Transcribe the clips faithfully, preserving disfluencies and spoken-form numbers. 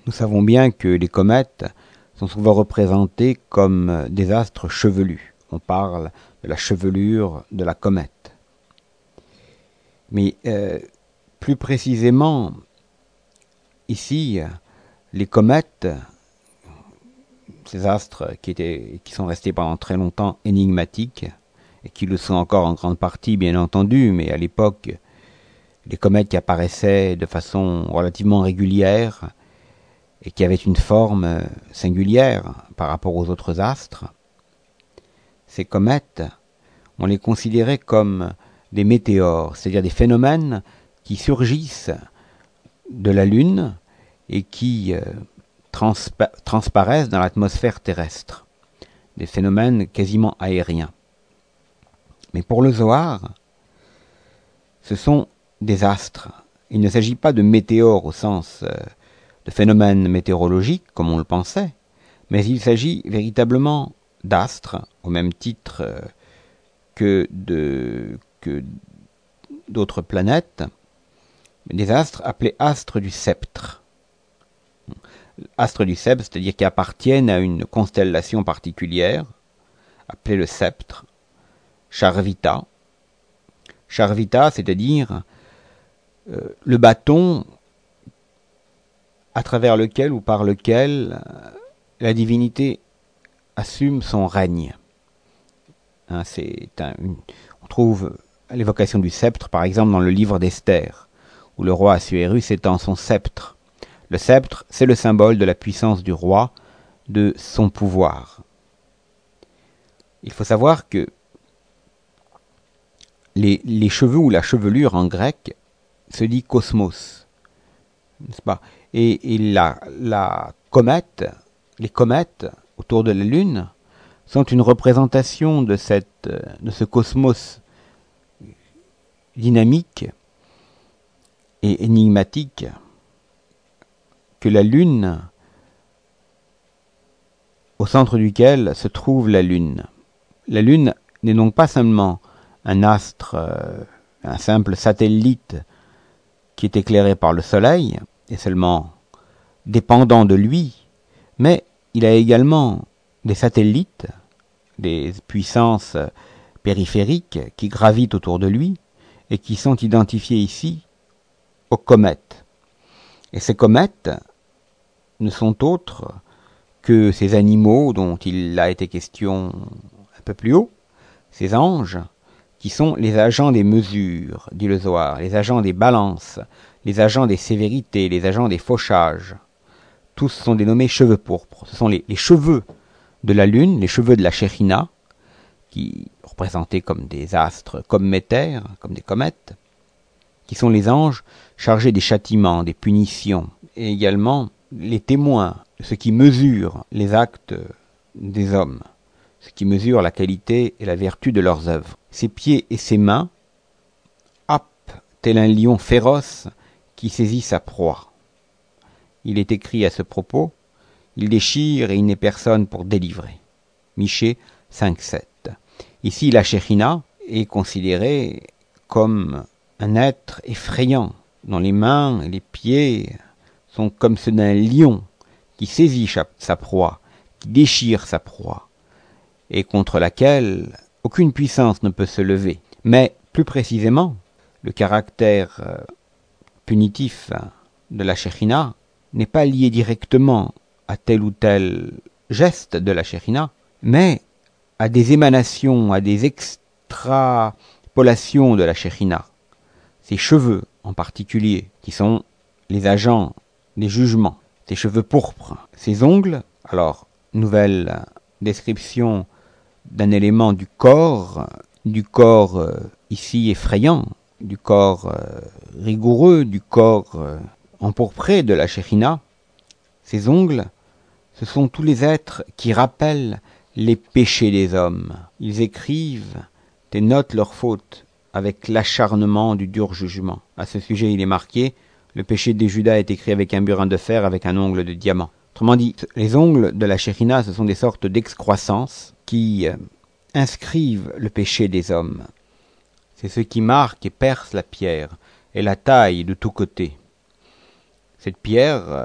Nous savons bien que les comètes sont souvent représentés comme des astres chevelus. On parle de la chevelure de la comète. Mais euh, plus précisément, ici, les comètes, ces astres qui, étaient, qui sont restés pendant très longtemps énigmatiques, et qui le sont encore en grande partie, bien entendu, mais à l'époque, les comètes qui apparaissaient de façon relativement régulière, et qui avaient une forme singulière par rapport aux autres astres, ces comètes, on les considérait comme des météores, c'est-à-dire des phénomènes qui surgissent de la Lune et qui euh, transpa- transparaissent dans l'atmosphère terrestre, des phénomènes quasiment aériens. Mais pour le Zohar, ce sont des astres. Il ne s'agit pas de météores au sens euh, de phénomènes météorologiques, comme on le pensait, mais il s'agit véritablement d'astres, au même titre euh, que, de, que d'autres planètes, des astres appelés astres du sceptre. Astres du sceptre, c'est-à-dire qui appartiennent à une constellation particulière, appelée le sceptre, Charvita. Charvita, c'est-à-dire euh, le bâton à travers lequel ou par lequel euh, la divinité assume son règne. Hein, c'est un, une, on trouve l'évocation du sceptre, par exemple, dans le livre d'Esther, où le roi Assuérus étend son sceptre. Le sceptre, c'est le symbole de la puissance du roi, de son pouvoir. Il faut savoir que les, les cheveux ou la chevelure en grec se dit cosmos, n'est-ce pas? Et, et la, la comète, les comètes autour de la Lune sont une représentation de, cette, de ce cosmos dynamique et énigmatique que la Lune, au centre duquel se trouve la Lune. La Lune n'est donc pas seulement un astre, euh, un simple satellite qui est éclairé par le Soleil, et seulement dépendant de lui, mais il a également des satellites, des puissances périphériques qui gravitent autour de lui et qui sont identifiés ici aux comètes. Et ces comètes ne sont autres que ces animaux dont il a été question un peu plus haut, ces anges, qui sont les agents des mesures, dit le Zohar, les agents des balances, les agents des sévérités, les agents des fauchages. Tous sont dénommés cheveux pourpres. Ce sont les, les cheveux de la Lune, les cheveux de la Shekhinah, qui représentés comme des astres commétaires, comme des comètes, qui sont les anges chargés des châtiments, des punitions, et également les témoins, ceux qui mesurent les actes des hommes, ceux qui mesurent la qualité et la vertu de leurs œuvres. Ses pieds et ses mains, happent tel un lion féroce qui saisit sa proie. Il est écrit à ce propos, il déchire et il n'est personne pour délivrer. Michée cinq sept. Ici, la Shekhinah est considérée comme un être effrayant, dont les mains et les pieds sont comme ceux d'un lion qui saisit sa proie, qui déchire sa proie, et contre laquelle aucune puissance ne peut se lever. Mais, plus précisément, le caractère euh, punitif de la Shekhinah n'est pas lié directement à tel ou tel geste de la Shekhinah, mais à des émanations, à des extrapolations de la Shekhinah. Ses cheveux en particulier, qui sont les agents des jugements, ses cheveux pourpres, ses ongles, alors, nouvelle description d'un élément du corps, du corps euh, ici effrayant, du corps euh, rigoureux, du corps euh, empourpré de la Shekhinah. Ces ongles, ce sont tous les êtres qui rappellent les péchés des hommes. Ils écrivent et notent leurs fautes avec l'acharnement du dur jugement. À ce sujet, il est marqué « Le péché des Judas est écrit avec un burin de fer, avec un ongle de diamant ». Autrement dit, les ongles de la Shekhinah, ce sont des sortes d'excroissances qui euh, inscrivent le péché des hommes. C'est ce qui marque et perce la pierre et la taille de tous côtés. Cette pierre, euh,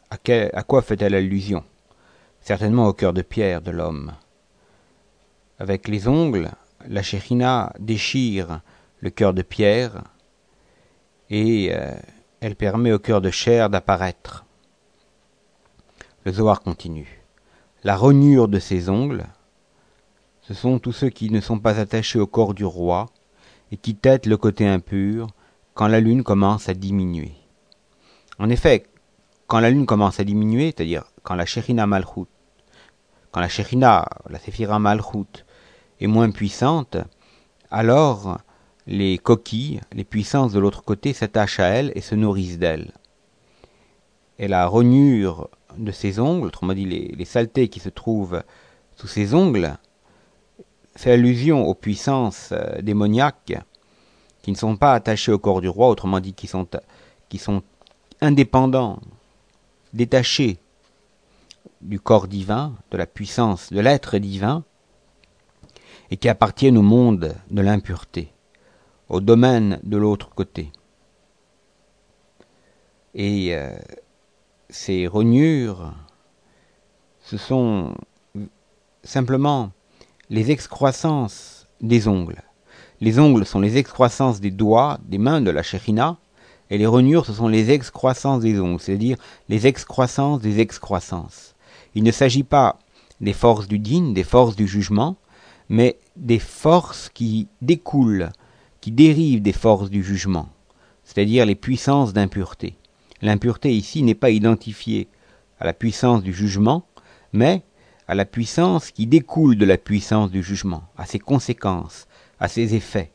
à, quel, à quoi fait-elle allusion? Certainement au cœur de pierre de l'homme. Avec les ongles, la Shekhinah déchire le cœur de pierre et euh, elle permet au cœur de chair d'apparaître. Le Zohar continue. La rognure de ses ongles, ce sont tous ceux qui ne sont pas attachés au corps du roi et qui têtent le côté impur quand la lune commence à diminuer. En effet, quand la lune commence à diminuer, c'est-à-dire quand la Shekhinah Malchut, quand la Shekhinah, la Séphira Malchut, est moins puissante, alors les coquilles, les puissances de l'autre côté s'attachent à elle et se nourrissent d'elle. Et la rognure de ses ongles, autrement dit les, les saletés qui se trouvent sous ses ongles, fait allusion aux puissances euh, démoniaques qui ne sont pas attachées au corps du roi, autrement dit qui sont, qui sont indépendants, détachés du corps divin, de la puissance de l'être divin, et qui appartiennent au monde de l'impureté, au domaine de l'autre côté. Et euh, ces rognures, ce sont simplement les excroissances des ongles. Les ongles sont les excroissances des doigts, des mains de la Shekhinah, et les rognures, ce sont les excroissances des ongles, c'est-à-dire les excroissances des excroissances. Il ne s'agit pas des forces du din, des forces du jugement, mais des forces qui découlent, qui dérivent des forces du jugement, c'est-à-dire les puissances d'impureté. L'impureté ici n'est pas identifiée à la puissance du jugement, mais à la puissance qui découle de la puissance du jugement, à ses conséquences, à ses effets.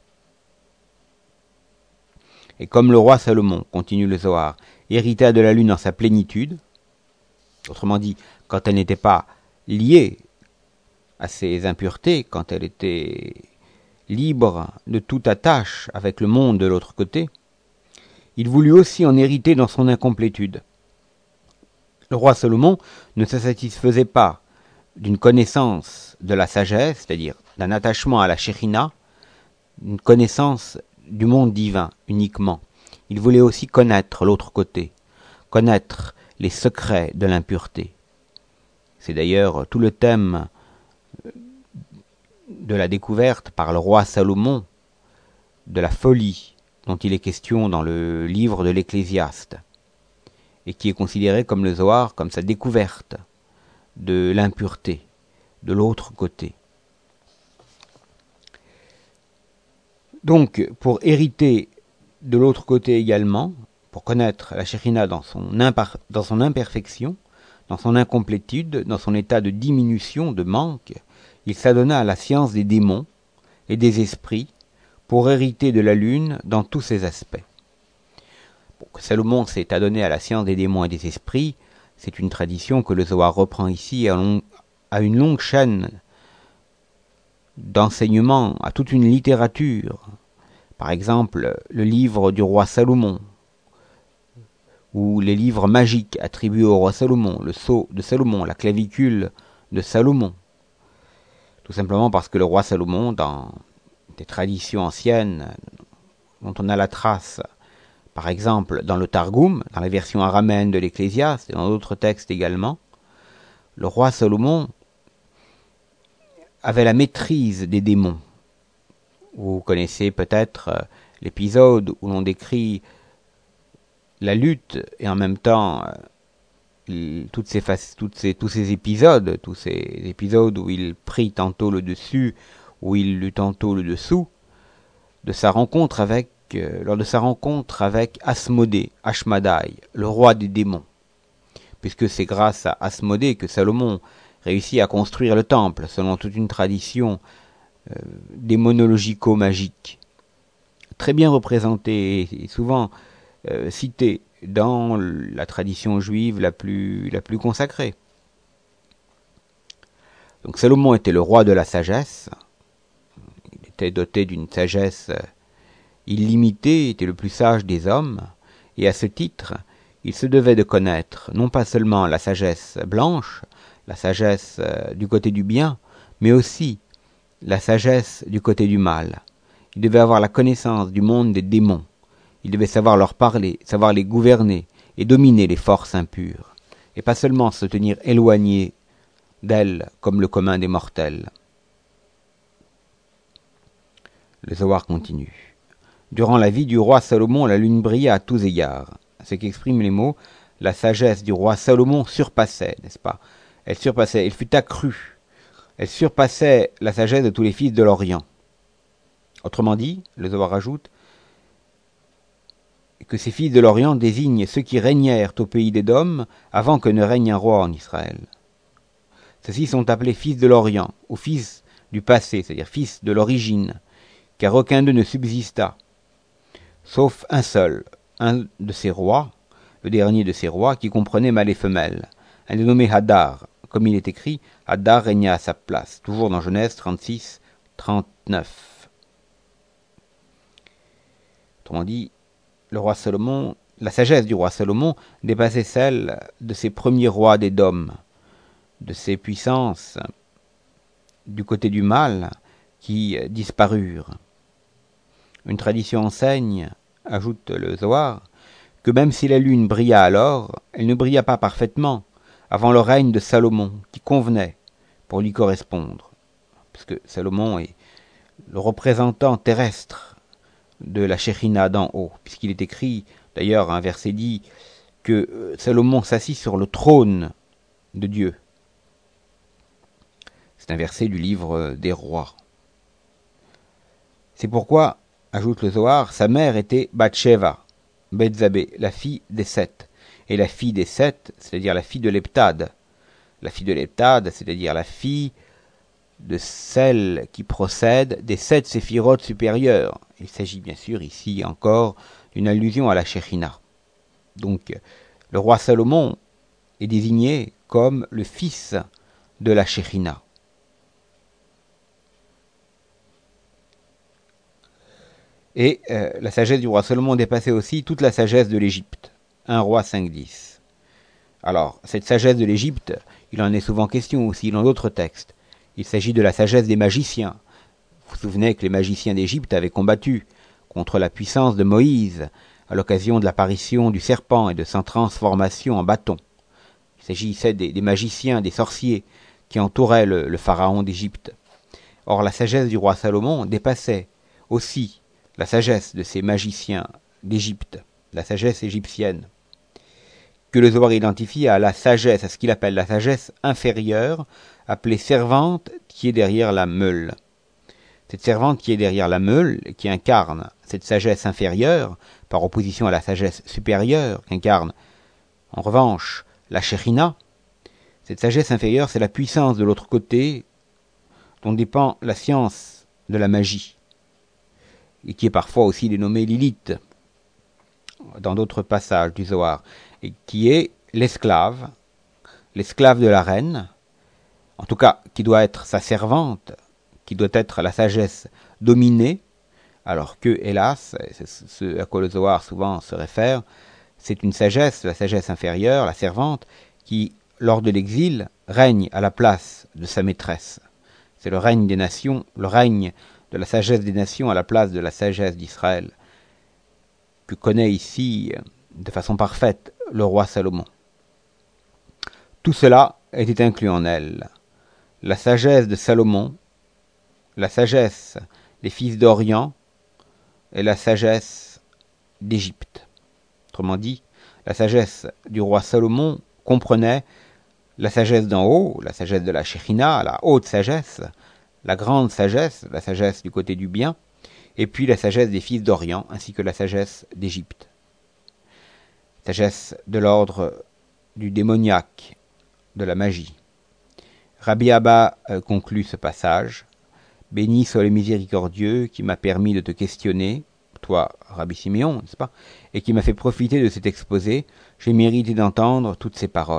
Et comme le roi Salomon, continue le Zohar, hérita de la lune en sa plénitude, autrement dit, quand elle n'était pas liée à ses impuretés, quand elle était libre de toute attache avec le monde de l'autre côté, il voulut aussi en hériter dans son incomplétude. Le roi Salomon ne se satisfaisait pas d'une connaissance de la sagesse, c'est-à-dire d'un attachement à la Shekhinah, une connaissance du monde divin uniquement. Il voulait aussi connaître l'autre côté, connaître les secrets de l'impureté. C'est d'ailleurs tout le thème de la découverte par le roi Salomon de la folie dont il est question dans le livre de l'Ecclésiaste, et qui est considéré comme le Zohar, comme sa découverte de l'impureté, de l'autre côté. Donc, pour hériter de l'autre côté également, pour connaître la Shekhinah dans son, impar- dans son imperfection, dans son incomplétude, dans son état de diminution, de manque, il s'adonna à la science des démons et des esprits pour hériter de la lune dans tous ses aspects. Bon, que Salomon s'est adonné à la science des démons et des esprits, c'est une tradition que le Zohar reprend ici à, long, à une longue chaîne d'enseignements, à toute une littérature. Par exemple, le livre du roi Salomon, ou les livres magiques attribués au roi Salomon, le sceau de Salomon, la clavicule de Salomon. Tout simplement parce que le roi Salomon, dans des traditions anciennes, dont on a la trace, par exemple dans le Targum, dans la version araméenne de l'Ecclésiaste, et dans d'autres textes également, le roi Salomon avait la maîtrise des démons. Vous connaissez peut-être l'épisode où l'on décrit la lutte et en même temps toutes ces, toutes ces, tous ces épisodes, tous ces épisodes où il prit tantôt le dessus, où il eut tantôt le dessous, de sa rencontre avec, euh, lors de sa rencontre avec Asmodée, Ashmadai, le roi des démons. Puisque c'est grâce à Asmodée que Salomon réussit à construire le temple, selon toute une tradition euh, démonologico-magique, très bien représentée et souvent euh, citée dans la tradition juive la plus, la plus consacrée. Donc Salomon était le roi de la sagesse, il était doté d'une sagesse illimitée, était le plus sage des hommes, et à ce titre, il se devait de connaître non pas seulement la sagesse blanche, la sagesse du côté du bien, mais aussi la sagesse du côté du mal. Il devait avoir la connaissance du monde des démons. Il devait savoir leur parler, savoir les gouverner et dominer les forces impures. et pas seulement se tenir éloigné d'elle comme le commun des mortels. Le Zohar continue. Durant la vie du roi Salomon, la lune brilla à tous égards. Ce qu'expriment les mots, la sagesse du roi Salomon surpassait, n'est-ce pas? Elle surpassait, elle fut accrue. Elle surpassait la sagesse de tous les fils de l'Orient. Autrement dit, le Zohar ajoute que ces fils de l'Orient désignent ceux qui régnèrent au pays d'Édom avant que ne règne un roi en Israël. Ceux-ci sont appelés fils de l'Orient, ou fils du passé, c'est-à-dire fils de l'origine, car aucun d'eux ne subsista, sauf un seul, un de ces rois, le dernier de ces rois, qui comprenait mâle et femelle, un dénommé Hadar. Comme il est écrit, Hadar régna à sa place, toujours dans Genèse trente-six trente-neuf. Autrement dit, le roi Salomon, la sagesse du roi Salomon dépassait celle de ses premiers rois d'Édom, de ses puissances du côté du mal qui disparurent. Une tradition enseigne, ajoute le Zohar, que même si la lune brilla alors, elle ne brilla pas parfaitement avant le règne de Salomon, qui convenait pour lui correspondre, puisque Salomon est le représentant terrestre de la Shekhinah d'en haut, puisqu'il est écrit, d'ailleurs un verset dit, que Salomon s'assit sur le trône de Dieu. C'est un verset du livre des rois. C'est pourquoi, ajoute le Zohar, sa mère était Bathsheba, Bethzabé, la fille des Sept. Et la fille des Sept, c'est-à-dire la fille de l'Heptade. La fille de l'Heptade, c'est-à-dire la fille de celle qui procède des sept séphirotes supérieures. Il s'agit bien sûr ici encore d'une allusion à la Shekhinah. Donc, le roi Salomon est désigné comme le fils de la Shekhinah. Et euh, la sagesse du roi Salomon dépassait aussi toute la sagesse de l'Égypte. un roi cinq dix. Alors, cette sagesse de l'Égypte, il en est souvent question aussi dans d'autres textes. Il s'agit de la sagesse des magiciens. Vous vous souvenez que les magiciens d'Égypte avaient combattu contre la puissance de Moïse à l'occasion de l'apparition du serpent et de sa transformation en bâton. Il s'agissait des, des magiciens, des sorciers qui entouraient le, le pharaon d'Égypte. Or, la sagesse du roi Salomon dépassait aussi la sagesse de ces magiciens d'Égypte, la sagesse égyptienne, que le Zohar identifie à la sagesse, à ce qu'il appelle la sagesse inférieure, appelée servante, qui est derrière la meule. Cette servante qui est derrière la meule, qui incarne cette sagesse inférieure, par opposition à la sagesse supérieure, qu'incarne en revanche la Shekhinah, cette sagesse inférieure, c'est la puissance de l'autre côté, dont dépend la science de la magie, et qui est parfois aussi dénommée Lilith, dans d'autres passages du Zohar, et qui est l'esclave, l'esclave de la reine, en tout cas qui doit être sa servante, qui doit être la sagesse dominée, alors que, hélas, c'est ce à quoi le Zohar souvent se réfère, c'est une sagesse, la sagesse inférieure, la servante, qui, lors de l'exil, règne à la place de sa maîtresse. C'est le règne des nations, le règne de la sagesse des nations à la place de la sagesse d'Israël, que connaît ici, de façon parfaite, le roi Salomon. Tout cela était inclus en elle. La sagesse de Salomon, la sagesse des fils d'Orient et la sagesse d'Égypte. Autrement dit, la sagesse du roi Salomon comprenait la sagesse d'en haut, la sagesse de la Shekhinah, la haute sagesse, la grande sagesse, la sagesse du côté du bien, et puis la sagesse des fils d'Orient, ainsi que la sagesse d'Égypte. Sagesse de l'ordre du démoniaque, de la magie. Rabbi Abba euh, conclut ce passage. « Béni soit le miséricordieux qui m'a permis de te questionner, toi, Rabbi Siméon, n'est-ce pas, et qui m'a fait profiter de cet exposé. J'ai mérité d'entendre toutes ces paroles. »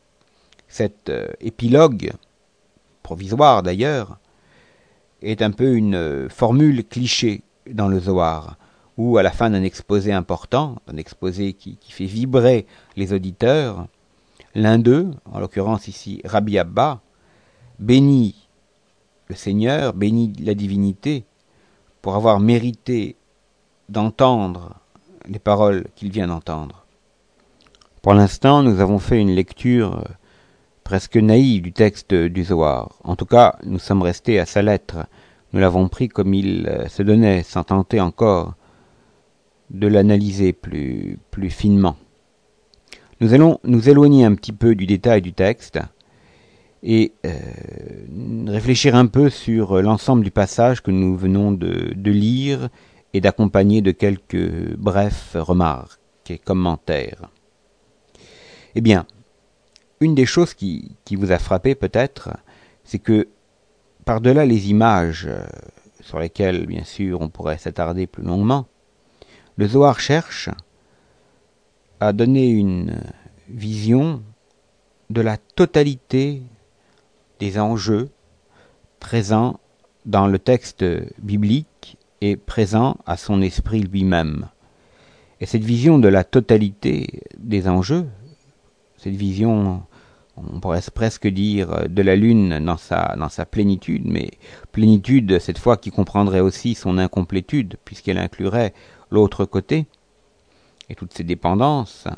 Cet euh, épilogue, provisoire d'ailleurs, est un peu une euh, formule cliché dans le Zohar, où à la fin d'un exposé important, d'un exposé qui, qui fait vibrer les auditeurs, l'un d'eux, en l'occurrence ici Rabbi Abba, bénit le Seigneur, bénit la divinité, pour avoir mérité d'entendre les paroles qu'il vient d'entendre. Pour l'instant, nous avons fait une lecture presque naïve du texte du Zohar. En tout cas, nous sommes restés à sa lettre. Nous l'avons pris comme il se donnait, sans tenter encore de l'analyser plus, plus finement. Nous allons nous éloigner un petit peu du détail du texte et euh, réfléchir un peu sur l'ensemble du passage que nous venons de, de lire et d'accompagner de quelques brefs remarques et commentaires. Eh bien, une des choses qui, qui vous a frappé peut-être, c'est que par-delà les images sur lesquelles, bien sûr, on pourrait s'attarder plus longuement, le Zohar cherche à donner une vision de la totalité des enjeux présents dans le texte biblique et présents à son esprit lui-même. Et cette vision de la totalité des enjeux, cette vision, on pourrait presque dire, de la lune dans sa, dans sa plénitude, mais plénitude cette fois qui comprendrait aussi son incomplétude, puisqu'elle inclurait l'autre côté et toutes ses dépendances.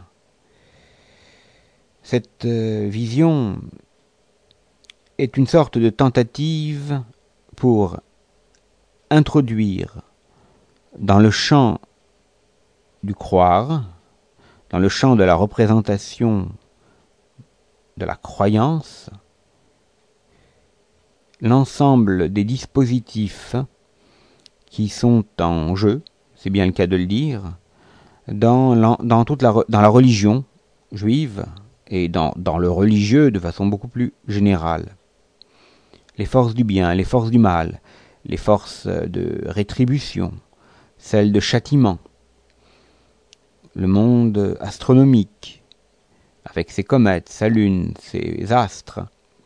Cette euh, vision est une sorte de tentative pour introduire dans le champ du croire, dans le champ de la représentation de la croyance, l'ensemble des dispositifs qui sont en jeu, c'est bien le cas de le dire, dans, dans, toute la, dans la religion juive et dans, dans le religieux de façon beaucoup plus générale. Les forces du bien, les forces du mal, les forces de rétribution, celles de châtiment, le monde astronomique, avec ses comètes, sa lune, ses astres,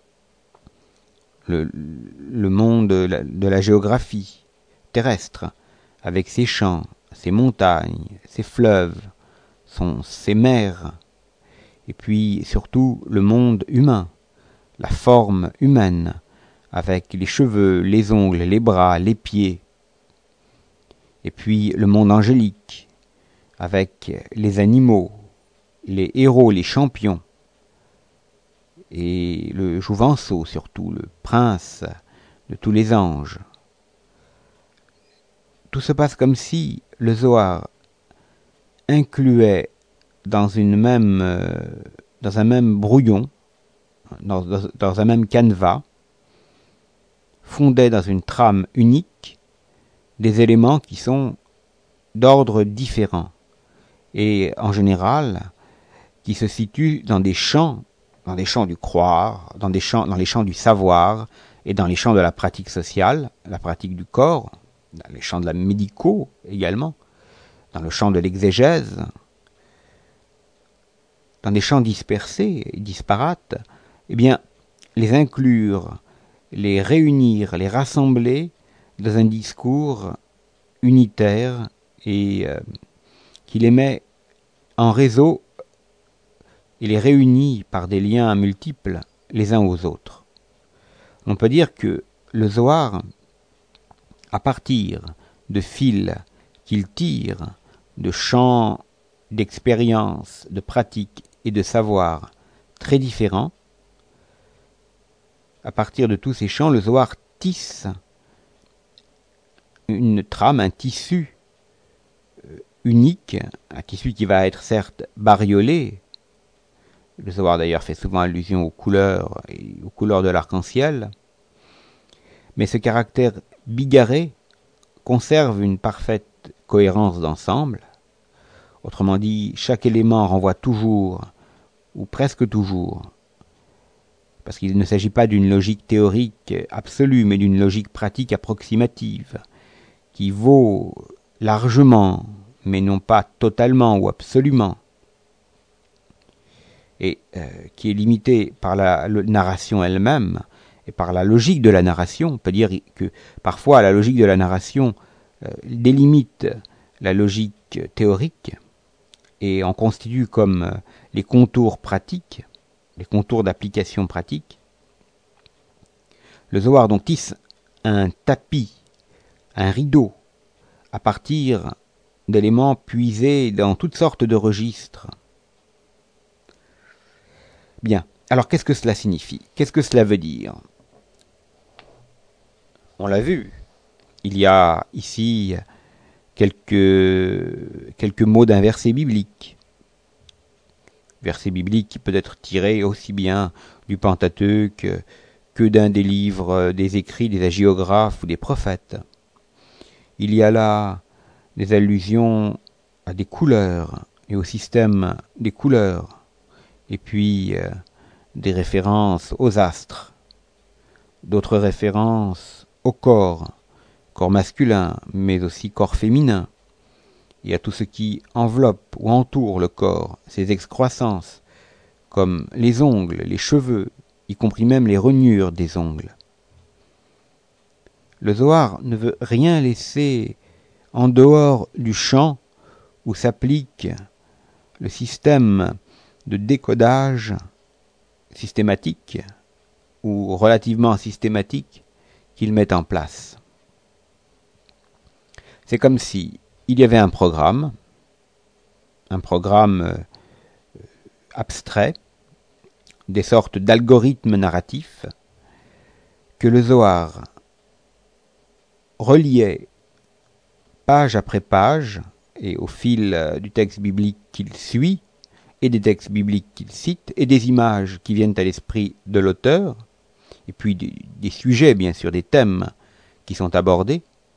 le, le monde de la, de la géographie terrestre, avec ses champs, ses montagnes, ses fleuves, son, ses mers, et puis surtout le monde humain, la forme humaine, avec les cheveux, les ongles, les bras, les pieds, et puis le monde angélique, avec les animaux, les héros, les champions, et le jouvenceau surtout, le prince de tous les anges. Tout se passe comme si le Zohar incluait dans une même, euh, dans un même brouillon, dans, dans, dans un même canevas, fondait dans une trame unique des éléments qui sont d'ordre différent et en général qui se situent dans des champs, dans des champs du croire, dans des champs, dans les champs du savoir et dans les champs de la pratique sociale, la pratique du corps, dans les champs de la médicaux également, dans le champ de l'exégèse, dans des champs dispersés et disparates, eh bien, les inclure, les réunir, les rassembler dans un discours unitaire et euh, qui les met en réseau et les réunit par des liens multiples les uns aux autres. On peut dire que le Zohar, à partir de fils qu'il tire de champs d'expérience, de pratique et de savoir très différents, à partir de tous ces champs, le Zohar tisse une trame, un tissu unique, un tissu qui va être certes bariolé. Le Zohar d'ailleurs fait souvent allusion aux couleurs et aux couleurs de l'arc-en-ciel, mais ce caractère bigarré conserve une parfaite cohérence d'ensemble. Autrement dit, chaque élément renvoie toujours, ou presque toujours, parce qu'il ne s'agit pas d'une logique théorique absolue, mais d'une logique pratique approximative, qui vaut largement, mais non pas totalement ou absolument, et euh, qui est limitée par la, la narration elle-même, et par la logique de la narration. On peut dire que parfois la logique de la narration euh, délimite la logique théorique, et en constitue comme euh, les contours pratiques, les contours d'application pratique. Le Zohar donc tisse un tapis, un rideau, à partir d'éléments puisés dans toutes sortes de registres. Bien, alors qu'est-ce que cela signifie? Qu'est-ce que cela veut dire? On l'a vu, il y a ici quelques, quelques mots d'un verset biblique. Verset biblique qui peut être tiré aussi bien du Pentateuque que d'un des livres, des écrits des hagiographes ou des prophètes. Il y a là des allusions à des couleurs et au système des couleurs, et puis euh, des références aux astres, d'autres références au corps, corps masculin, mais aussi corps féminin, et à tout ce qui enveloppe ou entoure le corps, ses excroissances, comme les ongles, les cheveux, y compris même les rognures des ongles. Le Zohar ne veut rien laisser en dehors du champ où s'applique le système de décodage systématique ou relativement systématique qu'il met en place. C'est comme si il y avait un programme, un programme abstrait, des sortes d'algorithmes narratifs que le Zohar reliait page après page et au fil du texte biblique qu'il suit et des textes bibliques qu'il cite et des images qui viennent à l'esprit de l'auteur et puis des, des sujets bien sûr, des thèmes qui sont abordés.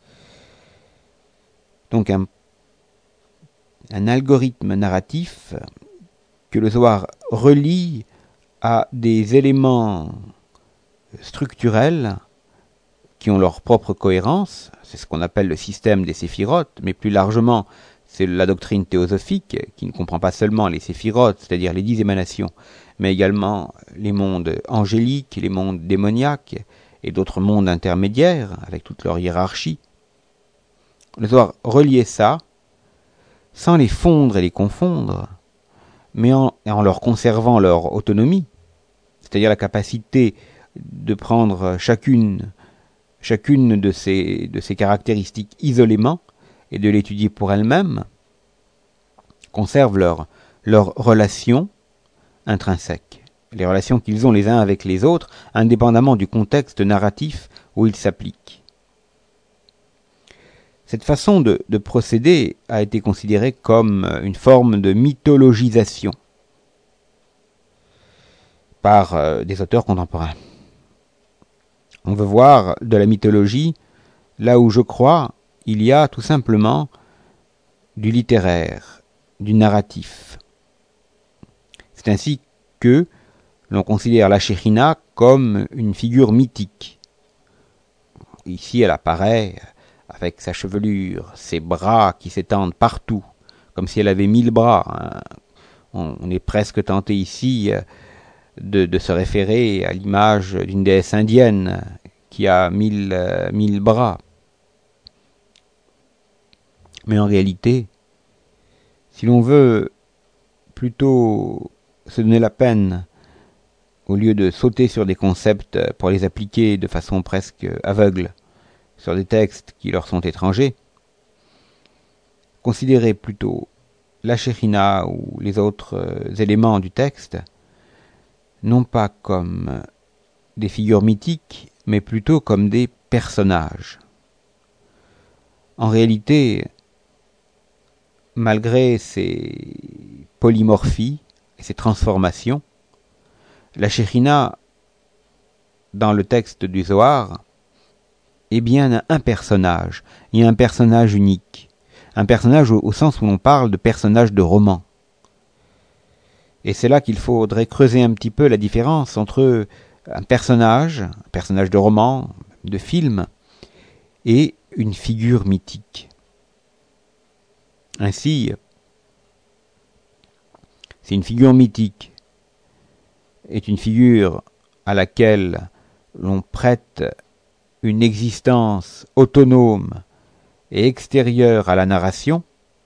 Donc un, un algorithme narratif que le Zohar relie à des éléments structurels qui ont leur propre cohérence. C'est ce qu'on appelle le système des séphirotes, mais plus largement, c'est la doctrine théosophique qui ne comprend pas seulement les séphirotes, c'est-à-dire les dix émanations, mais également les mondes angéliques, les mondes démoniaques et d'autres mondes intermédiaires avec toute leur hiérarchie. Le Zohar relier ça sans les fondre et les confondre, mais en, en leur conservant leur autonomie, c'est-à-dire la capacité de prendre chacune, chacune de ces, de ces caractéristiques isolément et de l'étudier pour elle-même, conservent leur, leur relation intrinsèque, les relations qu'ils ont les uns avec les autres, indépendamment du contexte narratif où ils s'appliquent. Cette façon de, de procéder a été considérée comme une forme de mythologisation par euh, des auteurs contemporains. On veut voir de la mythologie là où, je crois, il y a tout simplement du littéraire, du narratif. C'est ainsi que l'on considère la Shekhinah comme une figure mythique. Ici, elle apparaît avec sa chevelure, ses bras qui s'étendent partout, comme si elle avait mille bras. On est presque tenté ici de, de se référer à l'image d'une déesse indienne qui a mille, euh, mille bras. Mais en réalité, si l'on veut plutôt se donner la peine, au lieu de sauter sur des concepts pour les appliquer de façon presque aveugle, sur des textes qui leur sont étrangers, considérer plutôt la Shekhinah ou les autres euh, éléments du texte, non pas comme des figures mythiques, mais plutôt comme des personnages. En réalité, malgré ces polymorphies et ces transformations, la Shekhinah, dans le texte du Zohar, est bien un personnage, et un personnage unique. Un personnage au, au sens où l'on parle de personnage de roman. Et c'est là qu'il faudrait creuser un petit peu la différence entre un personnage, un personnage de roman, de film, et une figure mythique. Ainsi, si une figure mythique est une figure à laquelle l'on prête une existence autonome et extérieure à la narration,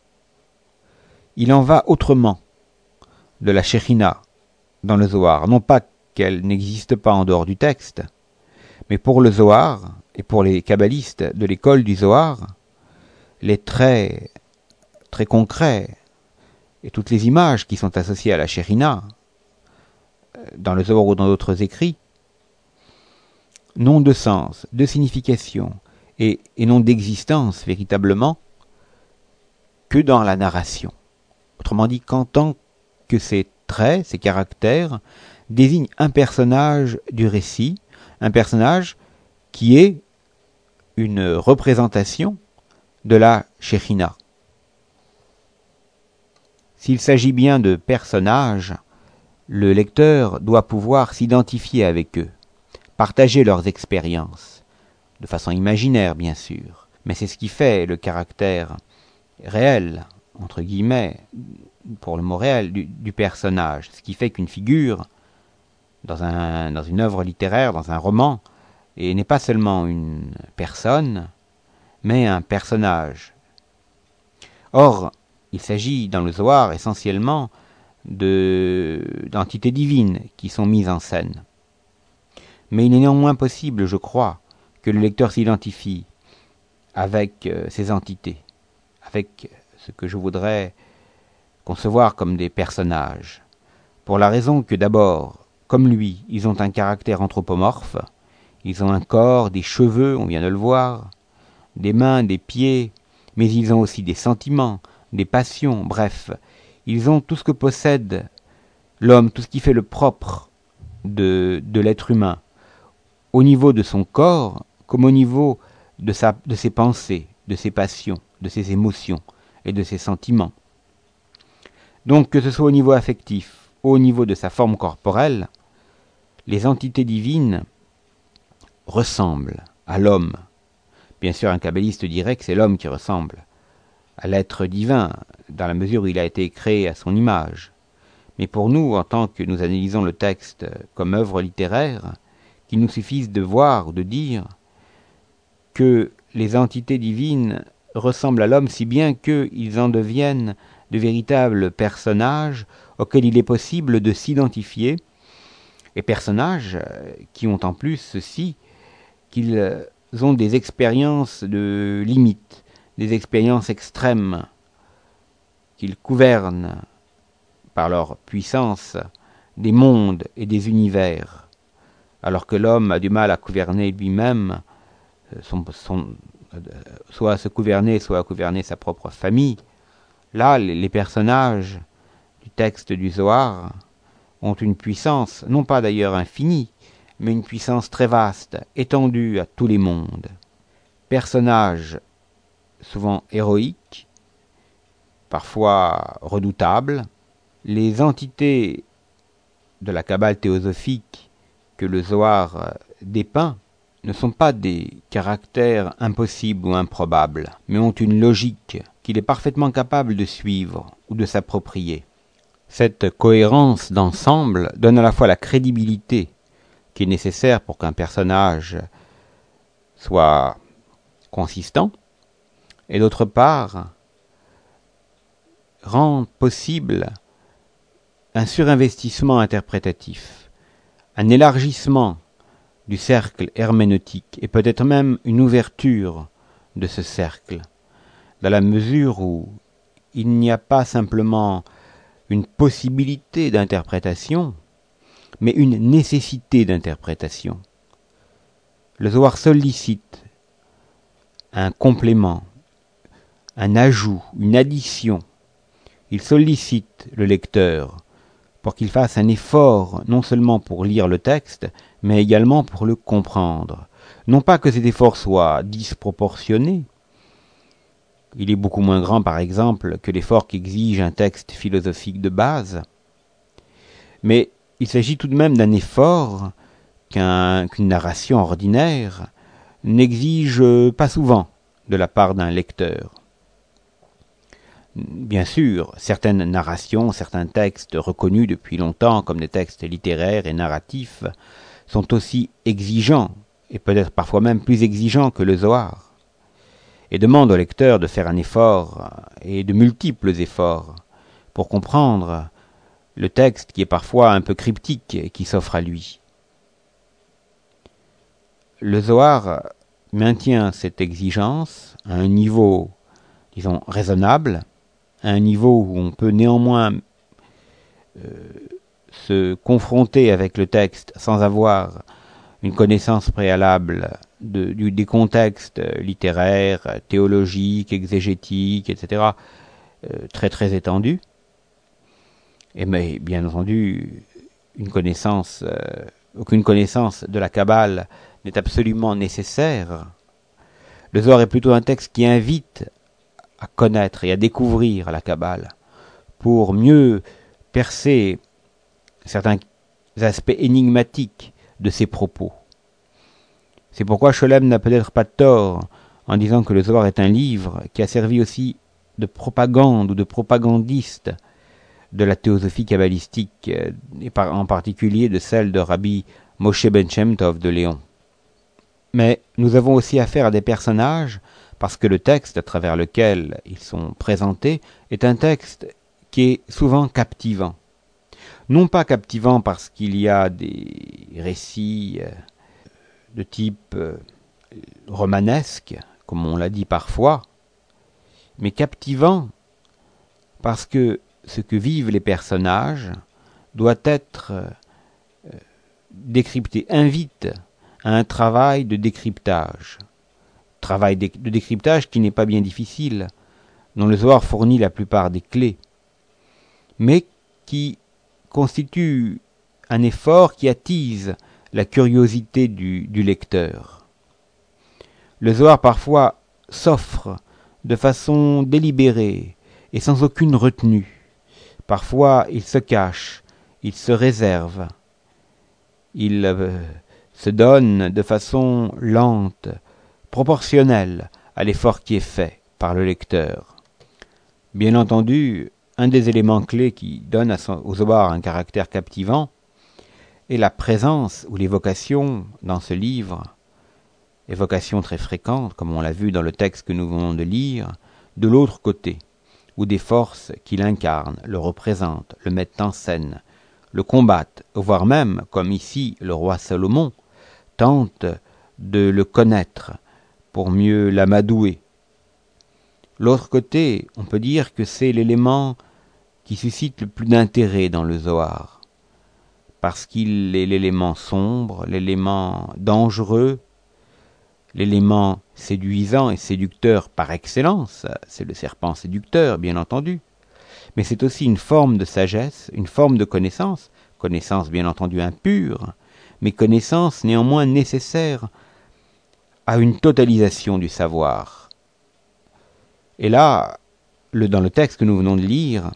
il en va autrement de la Shekhinah dans le Zohar. Non pas qu'elle n'existe pas en dehors du texte, mais pour le Zohar et pour les kabbalistes de l'école du Zohar, les traits très concrets et toutes les images qui sont associées à la Shekhinah dans le Zohar ou dans d'autres écrits, n'ont de sens, de signification et, et non d'existence véritablement que dans la narration. Autrement dit, qu'en tant que ces traits, ces caractères, désignent un personnage du récit, un personnage qui est une représentation de la Shekhinah. S'il s'agit bien de personnages, le lecteur doit pouvoir s'identifier avec eux, partager leurs expériences, de façon imaginaire bien sûr, mais c'est ce qui fait le caractère réel, entre guillemets, pour le mot réel, du, du personnage, ce qui fait qu'une figure, dans, un, dans une œuvre littéraire, dans un roman, et n'est pas seulement une personne, mais un personnage. Or, il s'agit dans le Zohar essentiellement de, d'entités divines qui sont mises en scène. Mais il est néanmoins possible, je crois, que le lecteur s'identifie avec euh, ces entités, avec ce que je voudrais concevoir comme des personnages, pour la raison que d'abord, comme lui, ils ont un caractère anthropomorphe, ils ont un corps, des cheveux, on vient de le voir, des mains, des pieds, mais ils ont aussi des sentiments, des passions, bref, ils ont tout ce que possède l'homme, tout ce qui fait le propre de, de l'être humain, au niveau de son corps, comme au niveau de, sa, de ses pensées, de ses passions, de ses émotions et de ses sentiments. Donc, que ce soit au niveau affectif ou au niveau de sa forme corporelle, les entités divines ressemblent à l'homme. Bien sûr, un kabbaliste dirait que c'est l'homme qui ressemble à l'être divin, dans la mesure où il a été créé à son image. Mais pour nous, en tant que nous analysons le texte comme œuvre littéraire, qu'il nous suffise de voir ou de dire que les entités divines ressemblent à l'homme si bien qu'ils en deviennent de véritables personnages auxquels il est possible de s'identifier, et personnages qui ont en plus ceci, qu'ils ont des expériences de limite, des expériences extrêmes, qu'ils gouvernent par leur puissance des mondes et des univers, alors que l'homme a du mal à gouverner lui-même, son, son, soit à se gouverner, soit à gouverner sa propre famille. Là, les personnages du texte du Zohar ont une puissance, non pas d'ailleurs infinie, mais une puissance très vaste, étendue à tous les mondes. Personnages souvent héroïques, parfois redoutables, les entités de la Kabbale théosophique que le Zohar dépeint ne sont pas des caractères impossibles ou improbables, mais ont une logique qu'il est parfaitement capable de suivre ou de s'approprier. Cette cohérence d'ensemble donne à la fois la crédibilité qui est nécessaire pour qu'un personnage soit consistant, et d'autre part, rend possible un surinvestissement interprétatif, un élargissement du cercle herméneutique, et peut-être même une ouverture de ce cercle, dans la mesure où il n'y a pas simplement une possibilité d'interprétation, mais une nécessité d'interprétation. Le Zohar sollicite un complément, un ajout, une addition. Il sollicite le lecteur pour qu'il fasse un effort, non seulement pour lire le texte, mais également pour le comprendre. Non pas que cet effort soit disproportionné. Il est beaucoup moins grand, par exemple, que l'effort qu'exige un texte philosophique de base. Mais il s'agit tout de même d'un effort qu'un, qu'une narration ordinaire n'exige pas souvent de la part d'un lecteur. Bien sûr, certaines narrations, certains textes reconnus depuis longtemps comme des textes littéraires et narratifs sont aussi exigeants, et peut-être parfois même plus exigeants que le Zohar, et demandent au lecteur de faire un effort, et de multiples efforts, pour comprendre le texte qui est parfois un peu cryptique et qui s'offre à lui. Le Zohar maintient cette exigence à un niveau, disons, raisonnable, à un niveau où on peut néanmoins euh, se confronter avec le texte sans avoir une connaissance préalable de, du, des contextes littéraires, théologiques, exégétiques, et cetera, euh, très très étendus. Et mais bien entendu, une connaissance, euh, aucune connaissance de la Kabbale n'est absolument nécessaire. Le Zohar est plutôt un texte qui invite à connaître et à découvrir la Kabbale pour mieux percer certains aspects énigmatiques de ses propos. C'est pourquoi Scholem n'a peut-être pas tort en disant que le Zohar est un livre qui a servi aussi de propagande ou de propagandiste de la théosophie kabbalistique, et en particulier de celle de Rabbi Moshe ben Shem Tov de Léon. Mais nous avons aussi affaire à des personnages, parce que le texte à travers lequel ils sont présentés est un texte qui est souvent captivant. Non pas captivant parce qu'il y a des récits de type romanesque, comme on l'a dit parfois, mais captivant parce que ce que vivent les personnages doit être décrypté, invite à un travail de décryptage. Travail de décryptage qui n'est pas bien difficile, dont le Zohar fournit la plupart des clés, mais qui constitue un effort qui attise la curiosité du, du lecteur. Le Zohar parfois s'offre de façon délibérée et sans aucune retenue. Parfois il se cache, il se réserve, il euh, se donne de façon lente, proportionnelle à l'effort qui est fait par le lecteur. Bien entendu, un des éléments clés qui donne à son, au Zohar un caractère captivant est la présence ou l'évocation dans ce livre, évocation très fréquente, comme on l'a vu dans le texte que nous venons de lire, de l'autre côté, où des forces qui l'incarnent, le représentent, le mettent en scène, le combattent, voire même, comme ici le roi Salomon, tente de le connaître pour mieux l'amadouer. L'autre côté, on peut dire que c'est l'élément qui suscite le plus d'intérêt dans le Zohar, parce qu'il est l'élément sombre, l'élément dangereux, l'élément séduisant et séducteur par excellence, c'est le serpent séducteur, bien entendu, mais c'est aussi une forme de sagesse, une forme de connaissance, connaissance bien entendu impure, mais connaissance néanmoins nécessaire à une totalisation du savoir. Et là, le, dans le texte que nous venons de lire,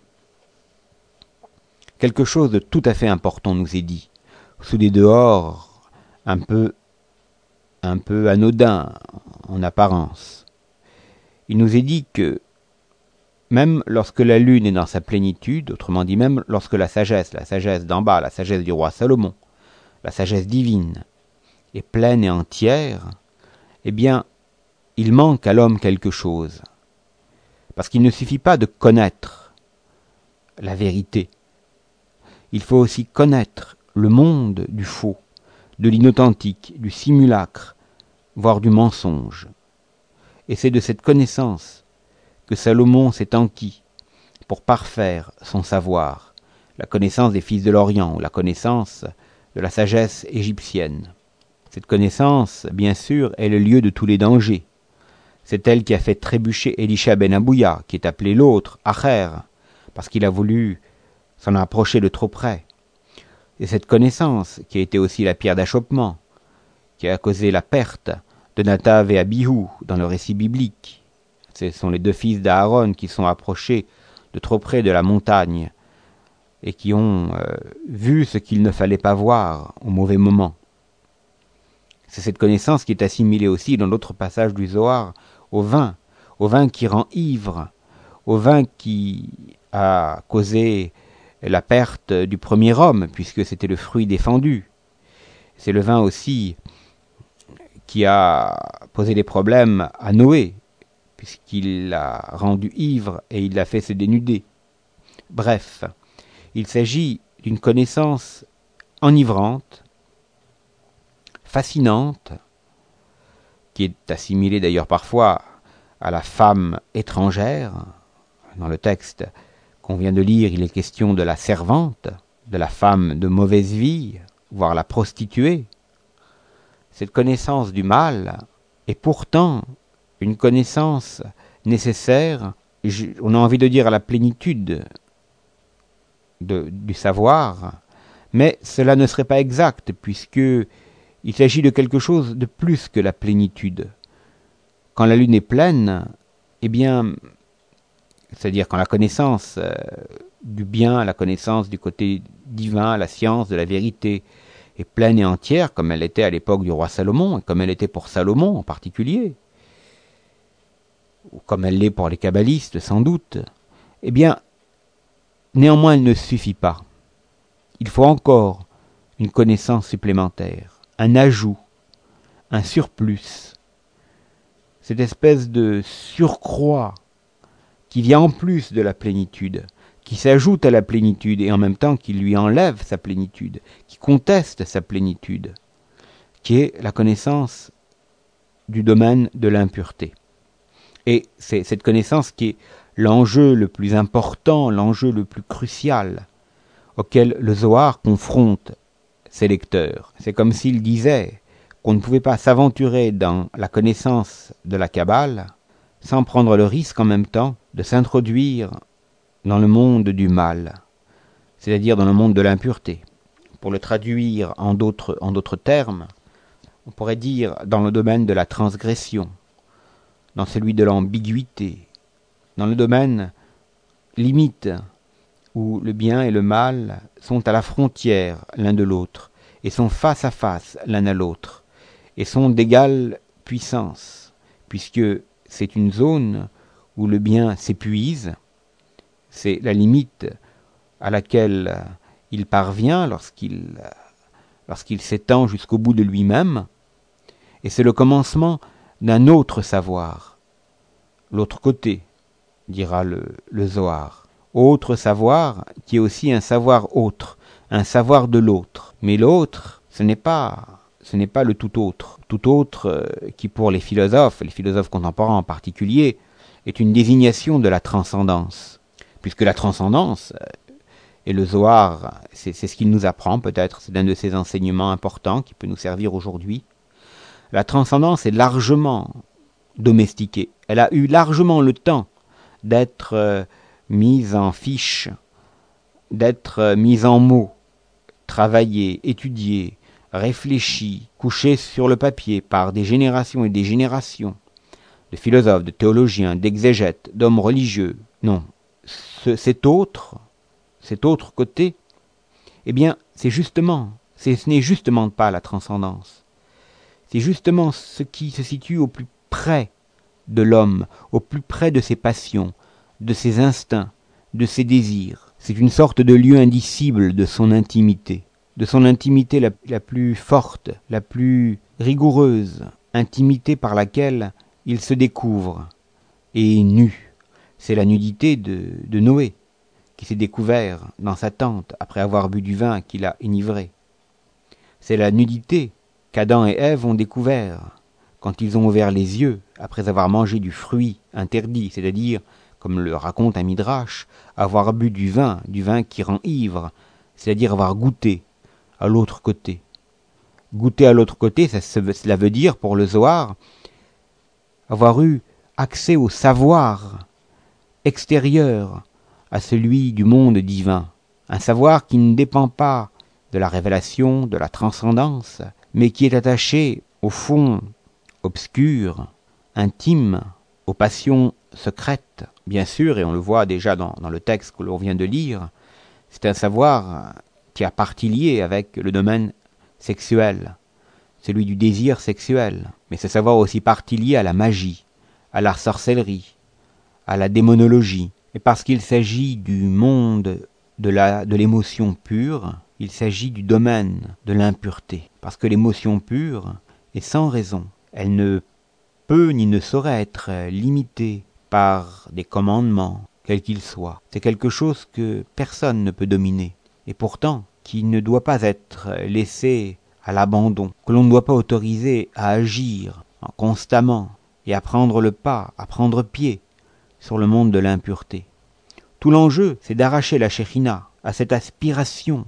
quelque chose de tout à fait important nous est dit, sous des dehors un peu, un peu anodins en apparence. Il nous est dit que même lorsque la lune est dans sa plénitude, autrement dit même lorsque la sagesse, la sagesse d'en bas, la sagesse du roi Salomon, la sagesse divine, est pleine et entière, eh bien, il manque à l'homme quelque chose. Parce qu'il ne suffit pas de connaître la vérité. Il faut aussi connaître le monde du faux, de l'inauthentique, du simulacre, voire du mensonge. Et c'est de cette connaissance que Salomon s'est enquis pour parfaire son savoir, la connaissance des fils de l'Orient, ou la connaissance de la sagesse égyptienne. Cette connaissance, bien sûr, est le lieu de tous les dangers. C'est elle qui a fait trébucher Elisha ben Abouya, qui est appelé l'autre, Acher, parce qu'il a voulu s'en approcher de trop près. Et cette connaissance, qui a été aussi la pierre d'achoppement, qui a causé la perte de Nadav et Abihu dans le récit biblique. Ce sont les deux fils d'Aaron qui sont approchés de trop près de la montagne et qui ont euh, vu ce qu'il ne fallait pas voir au mauvais moment. C'est cette connaissance qui est assimilée aussi dans l'autre passage du Zohar au vin, au vin qui rend ivre, au vin qui a causé la perte du premier homme, puisque c'était le fruit défendu. C'est le vin aussi qui a posé des problèmes à Noé, puisqu'il l'a rendu ivre et il l'a fait se dénuder. Bref, il s'agit d'une connaissance enivrante, fascinante, qui est assimilée d'ailleurs parfois à la femme étrangère. Dans le texte qu'on vient de lire, il est question de la servante, de la femme de mauvaise vie, voire la prostituée. Cette connaissance du mal est pourtant une connaissance nécessaire, on a envie de dire à la plénitude de, du savoir, mais cela ne serait pas exact, puisqu'il s'agit de quelque chose de plus que la plénitude. Quand la lune est pleine, eh bien, c'est-à-dire quand la connaissance euh, du bien, la connaissance du côté divin, la science de la vérité est pleine et entière, comme elle était à l'époque du roi Salomon, et comme elle était pour Salomon en particulier, ou comme elle l'est pour les kabbalistes sans doute, eh bien, néanmoins elle ne suffit pas. Il faut encore une connaissance supplémentaire, un ajout, un surplus, cette espèce de surcroît qui vient en plus de la plénitude, qui s'ajoute à la plénitude et en même temps qui lui enlève sa plénitude, qui conteste sa plénitude, qui est la connaissance du domaine de l'impureté. Et c'est cette connaissance qui est l'enjeu le plus important, l'enjeu le plus crucial auquel le Zohar confronte ses lecteurs. C'est comme s'il disait qu'on ne pouvait pas s'aventurer dans la connaissance de la Kabbale sans prendre le risque en même temps de s'introduire dans le monde du mal, c'est-à-dire dans le monde de l'impureté. Pour le traduire en d'autres, en d'autres termes, on pourrait dire dans le domaine de la transgression, dans celui de l'ambiguïté, dans le domaine limite où le bien et le mal sont à la frontière l'un de l'autre et sont face à face l'un à l'autre et sont d'égale puissance, puisque c'est une zone où le bien s'épuise, c'est la limite à laquelle il parvient lorsqu'il, lorsqu'il s'étend jusqu'au bout de lui-même, et c'est le commencement d'un autre savoir, l'autre côté, dira le, le Zohar. Autre savoir qui est aussi un savoir autre, un savoir de l'autre. Mais l'autre, ce n'est pas, ce n'est pas le tout autre. Tout autre euh, qui pour les philosophes, les philosophes contemporains en particulier, est une désignation de la transcendance. Puisque la transcendance, euh, et le Zohar, c'est, c'est ce qu'il nous apprend peut-être, c'est un de ces enseignements importants qui peut nous servir aujourd'hui. La transcendance est largement domestiquée. Elle a eu largement le temps d'être euh, mise en fiche, d'être euh, mise en mots, travaillée, étudiée, réfléchie, couchée sur le papier par des générations et des générations de philosophes, de théologiens, d'exégètes, d'hommes religieux. Non, ce, cet autre, cet autre côté, eh bien, c'est justement, c'est, ce n'est justement pas la transcendance. C'est justement ce qui se situe au plus près de l'homme, au plus près de ses passions, de ses instincts, de ses désirs. C'est une sorte de lieu indicible de son intimité, de son intimité la, la plus forte, la plus rigoureuse, intimité par laquelle il se découvre, et nu. C'est la nudité de, de Noé, qui s'est découvert dans sa tente après avoir bu du vin qui l'a enivré. C'est la nudité qu'Adam et Ève ont découvert quand ils ont ouvert les yeux après avoir mangé du fruit interdit, c'est-à-dire, comme le raconte un midrash, avoir bu du vin, du vin qui rend ivre, c'est-à-dire avoir goûté à l'autre côté. Goûter à l'autre côté, ça, cela veut dire, pour le Zohar, avoir eu accès au savoir extérieur à celui du monde divin, un savoir qui ne dépend pas de la révélation, de la transcendance, mais qui est attaché au fond obscur, intime, aux passions secrètes, bien sûr, et on le voit déjà dans, dans le texte que l'on vient de lire, c'est un savoir qui a partie liée avec le domaine sexuel, celui du désir sexuel, mais ce savoir aussi partie liée à la magie, à la sorcellerie, à la démonologie, et parce qu'il s'agit du monde de, la, de l'émotion pure, il s'agit du domaine de l'impureté, parce que l'émotion pure est sans raison, elle ne peut ni ne saurait être limitée par des commandements, quels qu'ils soient. C'est quelque chose que personne ne peut dominer, et pourtant qui ne doit pas être laissé à l'abandon, que l'on ne doit pas autoriser à agir constamment et à prendre le pas, à prendre pied sur le monde de l'impureté. Tout l'enjeu, c'est d'arracher la Shekhinah à cette aspiration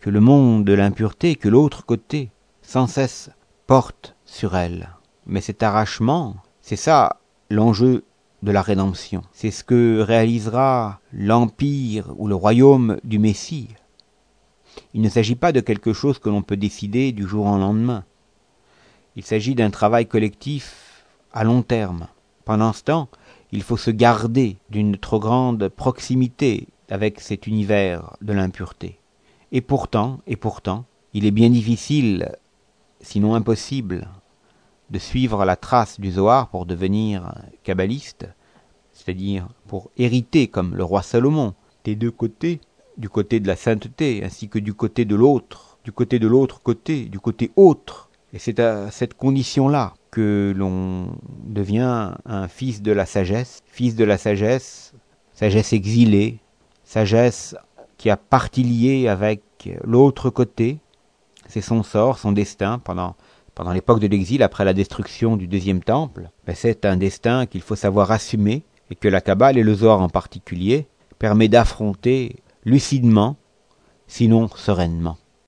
que le monde de l'impureté, que l'autre côté, sans cesse porte sur elle. Mais cet arrachement, c'est ça l'enjeu de la rédemption. C'est ce que réalisera l'empire ou le royaume du Messie. Il ne s'agit pas de quelque chose que l'on peut décider du jour au lendemain. Il s'agit d'un travail collectif à long terme. Pendant ce temps, il faut se garder d'une trop grande proximité avec cet univers de l'impureté. Et pourtant, et pourtant, il est bien difficile, sinon impossible, de suivre la trace du Zohar pour devenir kabbaliste, c'est-à-dire pour hériter, comme le roi Salomon, des deux côtés, du côté de la sainteté, ainsi que du côté de l'autre, du côté de l'autre côté, du côté autre. Et c'est à cette condition-là que l'on devient un fils de la sagesse, fils de la sagesse, sagesse exilée, sagesse qui a partie liée avec l'autre côté. C'est son sort, son destin pendant pendant l'époque de l'exil, après la destruction du deuxième temple. Ben c'est un destin qu'il faut savoir assumer et que la Kabbale et le Zohar en particulier permet d'affronter lucidement, sinon sereinement.